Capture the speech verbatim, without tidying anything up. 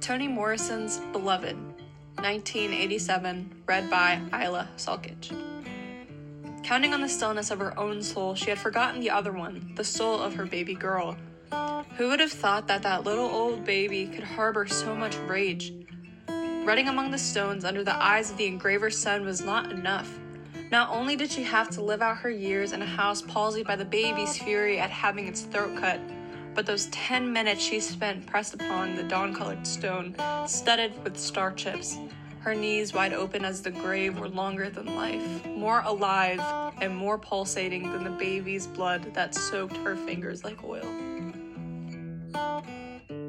Toni Morrison's Beloved, nineteen eighty-seven, read by Isla Salkic. Counting on the stillness of her own soul, she had forgotten the other one, the soul of her baby girl. Who would have thought that that little old baby could harbor so much rage? Running among the stones under the eyes of the engraver's son was not enough. Not only did she have to live out her years in a house palsied by the baby's fury at having its throat cut, but those ten minutes she spent pressed upon the dawn-colored stone, studded with star chips, her knees wide open as the grave, were longer than life, more alive and more pulsating than the baby's blood that soaked her fingers like oil.